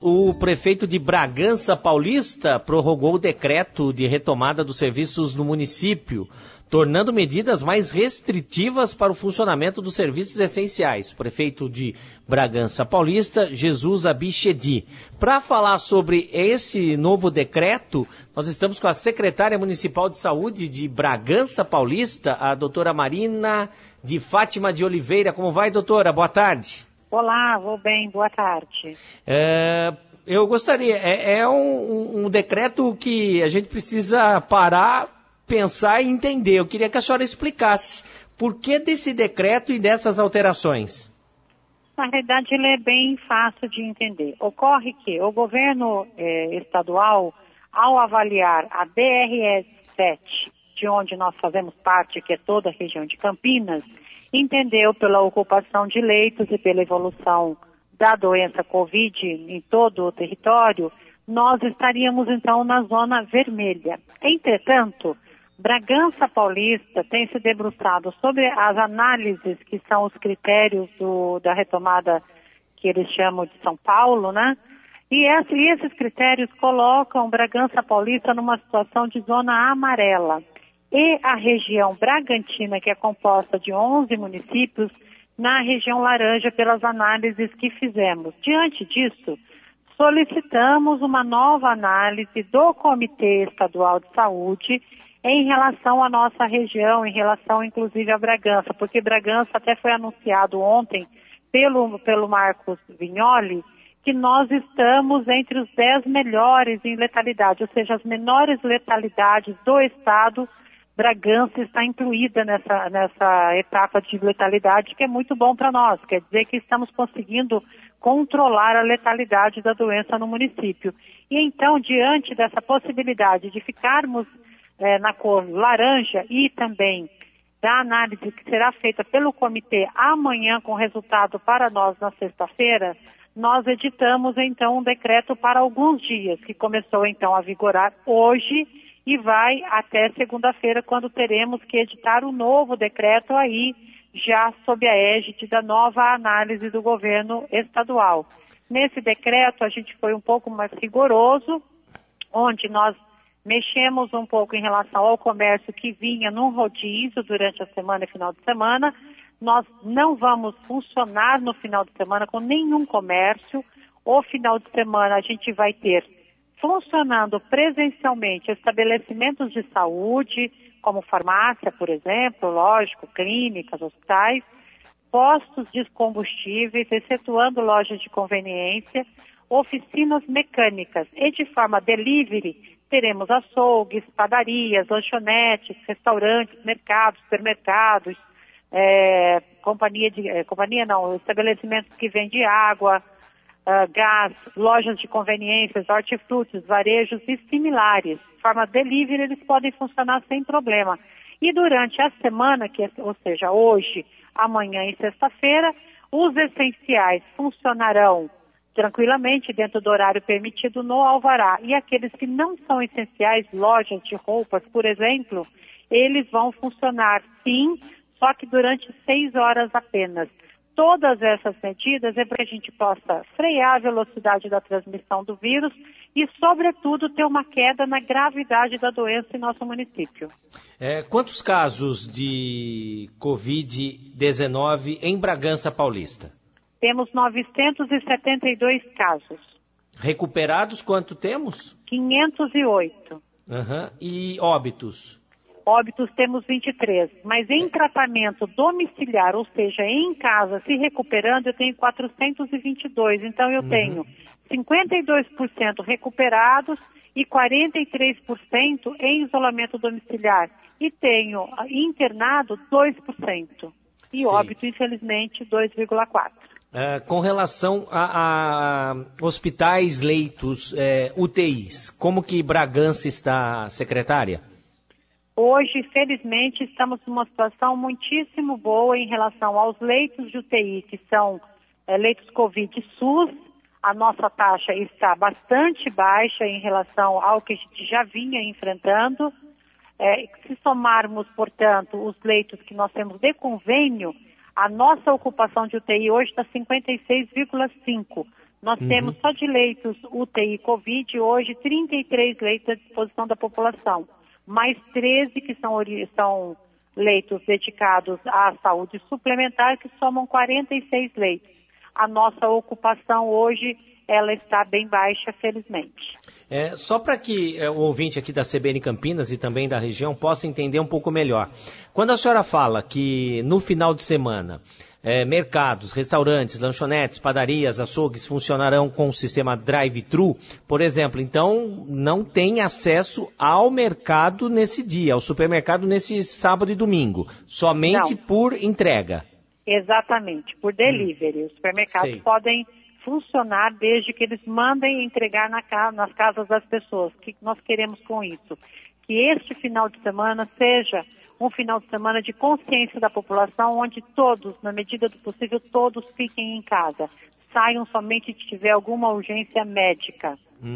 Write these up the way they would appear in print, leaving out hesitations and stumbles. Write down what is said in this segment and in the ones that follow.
O prefeito de Bragança Paulista prorrogou o decreto de retomada dos serviços no município, tornando medidas mais restritivas para o funcionamento dos serviços essenciais. O prefeito de Bragança Paulista, Jesus Abichedi. Para falar sobre esse novo decreto, nós estamos com a secretária municipal de saúde de Bragança Paulista, a doutora Marina de Fátima de Oliveira. Como vai, doutora? Boa tarde. Olá, vou bem, boa tarde. Eu gostaria, um decreto que a gente precisa parar, pensar e entender. Eu queria que a senhora explicasse por que desse decreto e dessas alterações. Na realidade, ele é bem fácil de entender. Ocorre que o governo estadual, ao avaliar a BRS-7, de onde nós fazemos parte, que é toda a região de Campinas, entendeu pela ocupação de leitos e pela evolução da doença Covid em todo o território, nós estaríamos então na zona vermelha. Entretanto, Bragança Paulista tem se debruçado sobre as análises que são os critérios da retomada que eles chamam de São Paulo, né? E esses critérios colocam Bragança Paulista numa situação de zona amarela. E a região Bragantina, que é composta de 11 municípios, na região laranja pelas análises que fizemos. Diante disso, solicitamos uma nova análise do Comitê Estadual de Saúde em relação à nossa região, em relação inclusive a Bragança, porque Bragança até foi anunciado ontem pelo Marcos Vignoli, que nós estamos entre os 10 melhores em letalidade, ou seja, as menores letalidades do estado. Bragança está incluída nessa etapa de letalidade, que é muito bom para nós. Quer dizer que estamos conseguindo controlar a letalidade da doença no município. E então, diante dessa possibilidade de ficarmos na cor laranja e também da análise que será feita pelo comitê amanhã com resultado para nós na sexta-feira, nós editamos então um decreto para alguns dias, que começou então a vigorar hoje e vai até segunda-feira, quando teremos que editar o novo decreto aí, já sob a égide da nova análise do governo estadual. Nesse decreto, a gente foi um pouco mais rigoroso, onde nós mexemos um pouco em relação ao comércio que vinha num rodízio durante a semana e final de semana. Nós não vamos funcionar no final de semana com nenhum comércio. O final de semana a gente vai ter funcionando presencialmente estabelecimentos de saúde, como farmácia, por exemplo, lógico, clínicas, hospitais, postos de combustíveis, excetuando lojas de conveniência, oficinas mecânicas e de forma delivery, teremos açougues, padarias, lanchonetes, restaurantes, mercados, supermercados, estabelecimentos que vendem água, gás, lojas de conveniências, hortifrutis, varejos e similares. De forma delivery, eles podem funcionar sem problema. E durante a semana, ou seja, hoje, amanhã e sexta-feira, os essenciais funcionarão tranquilamente dentro do horário permitido no alvará. E aqueles que não são essenciais, lojas de roupas, por exemplo, eles vão funcionar sim, só que durante 6 horas apenas. Todas essas medidas é para que a gente possa frear a velocidade da transmissão do vírus e, sobretudo, ter uma queda na gravidade da doença em nosso município. Quantos casos de Covid-19 em Bragança Paulista? Temos 972 casos. Recuperados, quanto temos? 508. E óbitos? Óbitos temos 23, mas em tratamento domiciliar, ou seja, em casa, se recuperando, eu tenho 422. Então, eu tenho 52% recuperados e 43% em isolamento domiciliar. E tenho internado 2%. E óbito, infelizmente, 2,4%. Com relação a hospitais, leitos, UTIs, como que Bragança está, secretária? Hoje, felizmente, estamos numa situação muitíssimo boa em relação aos leitos de UTI, que são leitos Covid SUS. A nossa taxa está bastante baixa em relação ao que a gente já vinha enfrentando. Se somarmos, portanto, os leitos que nós temos de convênio, a nossa ocupação de UTI hoje está 56,5%. Nós temos só de leitos UTI Covid hoje 33 leitos à disposição da população, mais 13 que são leitos dedicados à saúde suplementar, que somam 46 leitos. A nossa ocupação hoje, ela está bem baixa, felizmente. Só para que o ouvinte aqui da CBN Campinas e também da região possa entender um pouco melhor. Quando a senhora fala que no final de semana mercados, restaurantes, lanchonetes, padarias, açougues funcionarão com o sistema drive-thru, por exemplo, então não tem acesso ao mercado nesse dia, ao supermercado nesse sábado e domingo, somente por entrega. Exatamente, por delivery. Os supermercados podem funcionar desde que eles mandem entregar nas casas das pessoas. O que nós queremos com isso? Que este final de semana seja um final de semana de consciência da população, onde todos, na medida do possível, todos fiquem em casa. Saiam somente se tiver alguma urgência médica.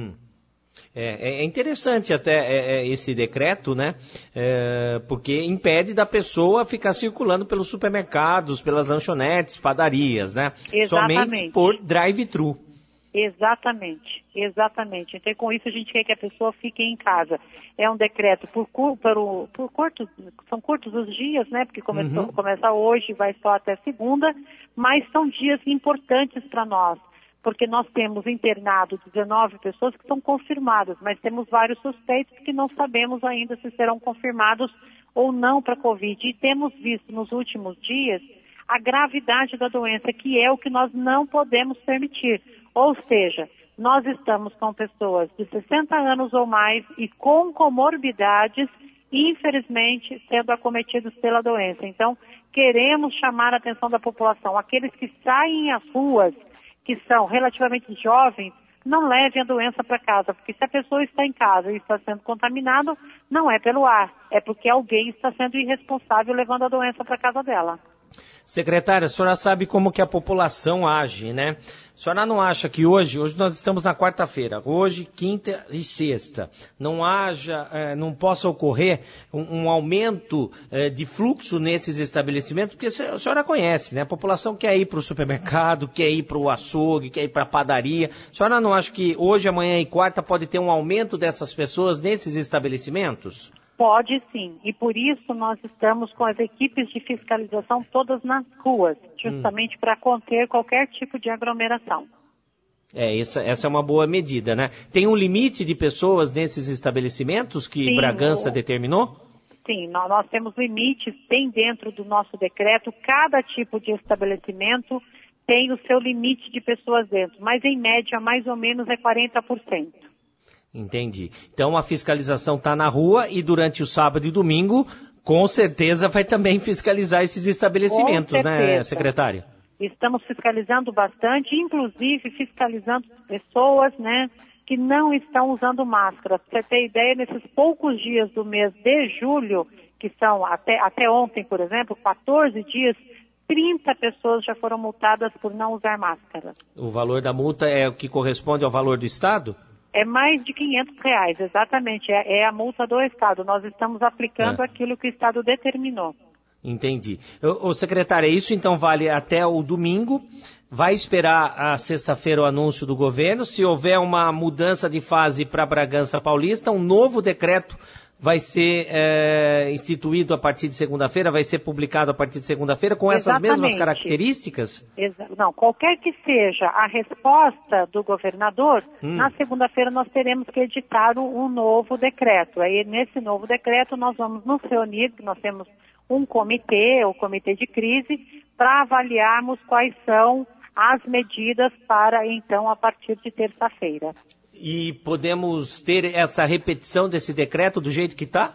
É interessante até esse decreto, né? Porque impede da pessoa ficar circulando pelos supermercados, pelas lanchonetes, padarias, né? Exatamente. Somente por drive-thru. Exatamente. Então, com isso, a gente quer que a pessoa fique em casa. É um decreto por curtos, são curtos os dias, né? Porque começa hoje, vai só até segunda, mas são dias importantes para nós. Porque nós temos internado 19 pessoas que são confirmadas, mas temos vários suspeitos que não sabemos ainda se serão confirmados ou não para a Covid. E temos visto nos últimos dias a gravidade da doença, que é o que nós não podemos permitir. Ou seja, nós estamos com pessoas de 60 anos ou mais e com comorbidades, infelizmente, sendo acometidos pela doença. Então, queremos chamar a atenção da população. Aqueles que saem às ruas, que são relativamente jovens, não levem a doença para casa, porque se a pessoa está em casa e está sendo contaminada, não é pelo ar, é porque alguém está sendo irresponsável levando a doença para casa dela. Secretária, a senhora sabe como que a população age, né? A senhora não acha que hoje nós estamos na quarta-feira, hoje, quinta e sexta, não possa ocorrer um aumento de fluxo nesses estabelecimentos? Porque a senhora conhece, né? A população quer ir para o supermercado, quer ir para o açougue, quer ir para a padaria. A senhora não acha que hoje, amanhã e quarta pode ter um aumento dessas pessoas nesses estabelecimentos? Pode sim, e por isso nós estamos com as equipes de fiscalização todas nas ruas, justamente para conter qualquer tipo de aglomeração. Essa é uma boa medida, né? Tem um limite de pessoas nesses estabelecimentos que Bragança determinou? Sim, nós temos limites, tem dentro do nosso decreto, cada tipo de estabelecimento tem o seu limite de pessoas dentro, mas em média mais ou menos é 40%. Entendi. Então a fiscalização está na rua e durante o sábado e domingo, com certeza vai também fiscalizar esses estabelecimentos, né, secretária? Estamos fiscalizando bastante, inclusive fiscalizando pessoas, né, que não estão usando máscara. Para você ter ideia, nesses poucos dias do mês de julho, que são até ontem, por exemplo, 14 dias, 30 pessoas já foram multadas por não usar máscara. O valor da multa é o que corresponde ao valor do Estado? É mais de R$500, exatamente. É a multa do Estado. Nós estamos aplicando aquilo que o Estado determinou. Entendi. Secretária, isso então vale até o domingo. Vai esperar a sexta-feira o anúncio do governo. Se houver uma mudança de fase para Bragança Paulista, um novo decreto vai ser instituído a partir de segunda-feira, vai ser publicado a partir de segunda-feira com essas mesmas características? Não, qualquer que seja a resposta do governador, na segunda-feira nós teremos que editar um novo decreto. Aí nesse novo decreto nós vamos nos reunir, nós temos um comitê, o comitê de crise, para avaliarmos quais são as medidas para então a partir de terça-feira. E podemos ter essa repetição desse decreto do jeito que está?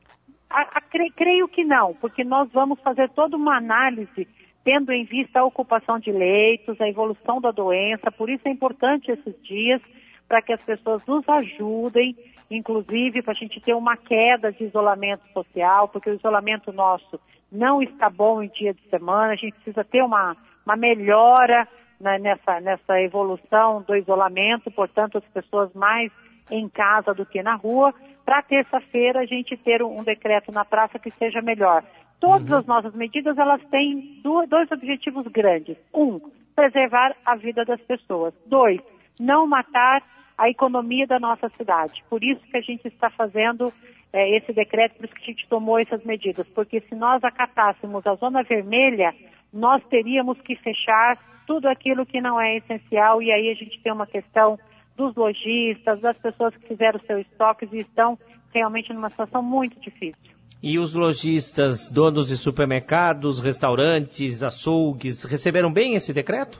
Creio que não, porque nós vamos fazer toda uma análise tendo em vista a ocupação de leitos, a evolução da doença, por isso é importante esses dias para que as pessoas nos ajudem, inclusive para a gente ter uma queda de isolamento social, porque o isolamento nosso não está bom em dia de semana, a gente precisa ter uma melhora nessa evolução do isolamento, portanto, as pessoas mais em casa do que na rua, para terça-feira a gente ter um decreto na praça que seja melhor. Todas as nossas medidas, elas têm dois objetivos grandes. Um, preservar a vida das pessoas. 2, não matar a economia da nossa cidade. Por isso que a gente está fazendo esse decreto, por isso que a gente tomou essas medidas, porque se nós acatássemos a zona vermelha, nós teríamos que fechar tudo aquilo que não é essencial, e aí a gente tem uma questão dos lojistas, das pessoas que fizeram seus estoques e estão realmente numa situação muito difícil. E os lojistas, donos de supermercados, restaurantes, açougues, receberam bem esse decreto?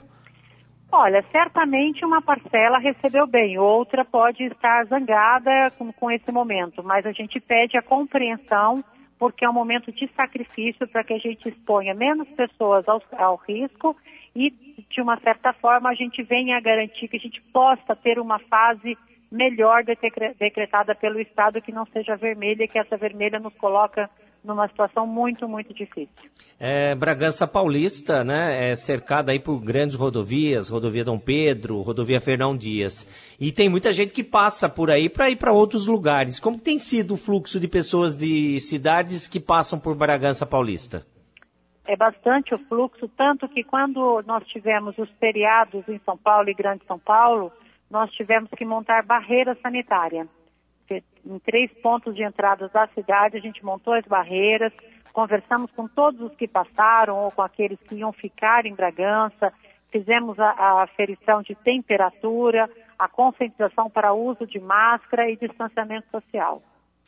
Olha, certamente uma parcela recebeu bem, outra pode estar zangada com esse momento, mas a gente pede a compreensão, porque é um momento de sacrifício para que a gente exponha menos pessoas ao risco e, de uma certa forma, a gente venha a garantir que a gente possa ter uma fase melhor decretada pelo Estado, que não seja vermelha, que essa vermelha nos coloca numa situação muito, muito difícil. Bragança Paulista, né, é cercada aí por grandes rodovias, rodovia Dom Pedro, rodovia Fernão Dias, e tem muita gente que passa por aí para ir para outros lugares. Como tem sido o fluxo de pessoas de cidades que passam por Bragança Paulista? É bastante o fluxo, tanto que quando nós tivemos os feriados em São Paulo e Grande São Paulo, nós tivemos que montar barreira sanitária. Em 3 pontos de entrada da cidade, a gente montou as barreiras, conversamos com todos os que passaram ou com aqueles que iam ficar em Bragança, fizemos a aferição de temperatura, a conscientização para uso de máscara e distanciamento social.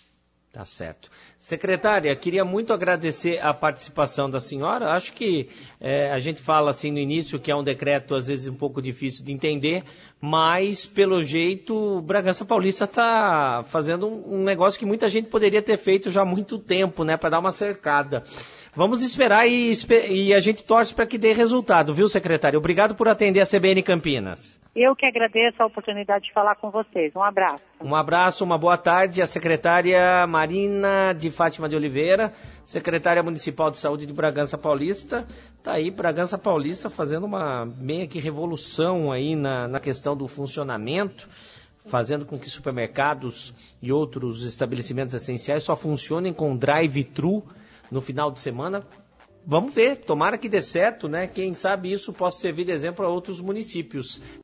Tá certo. Secretária, queria muito agradecer a participação da senhora. Acho que a gente fala assim no início que é um decreto às vezes um pouco difícil de entender, mas pelo jeito Bragança Paulista está fazendo um negócio que muita gente poderia ter feito já há muito tempo, né, para dar uma cercada. Vamos esperar e a gente torce para que dê resultado, viu, secretária? Obrigado por atender a CBN Campinas. Eu que agradeço a oportunidade de falar com vocês. Um abraço. Um abraço, uma boa tarde. A secretária Marina de Fátima de Oliveira, secretária municipal de saúde de Bragança Paulista. Tá aí, Bragança Paulista fazendo uma meio que revolução aí na questão do funcionamento, fazendo com que supermercados e outros estabelecimentos essenciais só funcionem com drive-thru no final de semana. Vamos ver, tomara que dê certo, né? Quem sabe isso possa servir de exemplo a outros municípios.